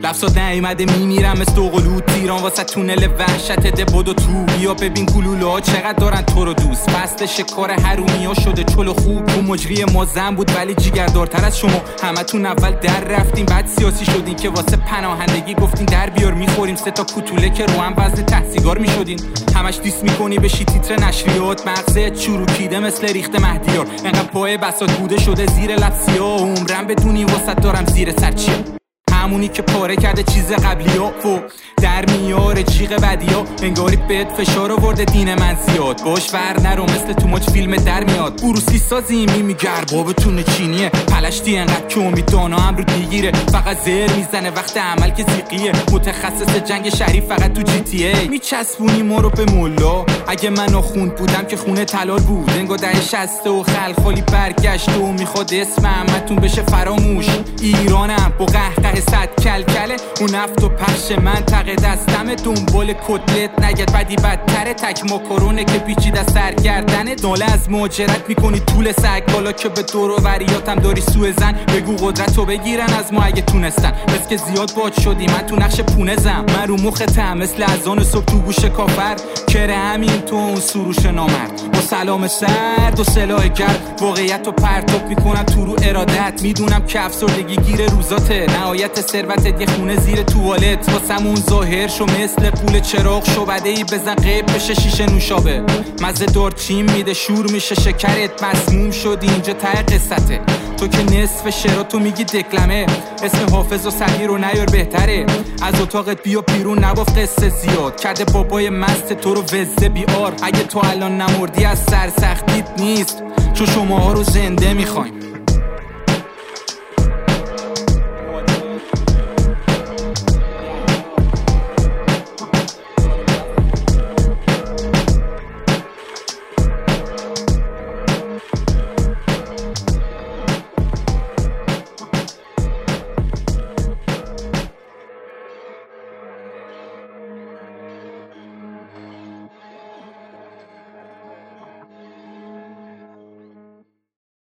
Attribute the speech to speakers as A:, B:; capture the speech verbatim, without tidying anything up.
A: لفظات نیومده میمیرم مثل دوقلوت تیران واسه تونل وحشت ده بدو تو بیا ببین گلوله ها چقدر دارن تو رو دوست فصل شکار حرومی ها شده چل و خوب تو مجری ما زن بود ولی جیگردارتر از شما همتون اول در رفتیم بعد سیاسی شدین که واسه پناهندگی گفتین در بیار میخوریم سه تا کوتوله که رو هم وزن ته سیگار میشدین همش دیس میکنی بشی تیتر نشریات مغزت چروکیده مثل ریخت مهدیار انقدر پای بساط بوده شده زیر لبسیا عمرم بدونی واسه دارم زیر سر چیه همونی که پاره کرده چیز قبلی ها و در میاره جیغ بدی ها انگاری بهت فشار آورده دین من زیاد باش ور نرو مثل تو مچ فیلم در میاد بروسی سازی میمی گربابتون چینیه پلشتی انقدر که امید دانا هم رو دیگیره فقط زر میزنه وقت عمل که زیقیه متخصص جنگ شریف فقط تو جی تی ای میچسبونی ما رو به مولا اگه من آخوند بودم که خونه تلال بود انگار ده شسته و خلخالی برگشت و میخواد اسم همتون بشه فراموش ایرانم با قهقه صد کلکله اون نفت و پخش منطقه دستمه دنبال کتلت نگد بدی بدتره تک ماکارونه که پیچیده سرگردنه ناله از مهاجرت میکنی طول سگ بالا که به دور و وریاتم داری سوء زن بگو قدرتو بگیرن از ما اگه تونستن بس که زیاد باد شدی من تو نقش پونزم من رو مختم مثل اذان صبح تو گوش کافر کره همین تو اون سروش نامرد با سلام سرد و سلاح گرد واقعیت رو پرتاب میکنم تو رو ارادت میدونم که افسردگی گیر روزاته نهایت ثروتت یه خونه زیر توالت واسمون ظاهر شو مثل قول چراغ شو بدهی بزن قیب بشه شیشه نوشابه مزه دار چین میده شور میشه شکرت مسموم شدی اینجا ته قصته تو که نصف شراتو میگی دکلمه اسم حافظ و صغیر رو نیار بهتره از اتاقت بیا بیرون نباف قصه زیاد کرده بابای مست تو رو وزه بیار اگه تو الان نمردی از سرسختیت نیست چون شماها رو زنده میخوایم